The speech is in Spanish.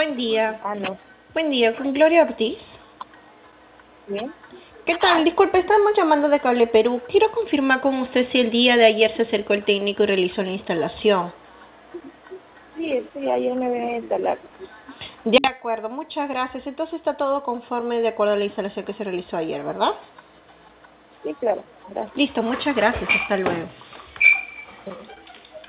Buen día. No. Buen día, con Gloria Ortiz. Bien. ¿Qué tal? Disculpe, estamos llamando de Cable Perú. Quiero confirmar con usted si el día de ayer se acercó el técnico y realizó la instalación. Sí, ayer me voy a instalar. De acuerdo, muchas gracias. Entonces está todo conforme de acuerdo a la instalación que se realizó ayer, ¿verdad? Sí, claro. Gracias. Listo, muchas gracias. Hasta luego.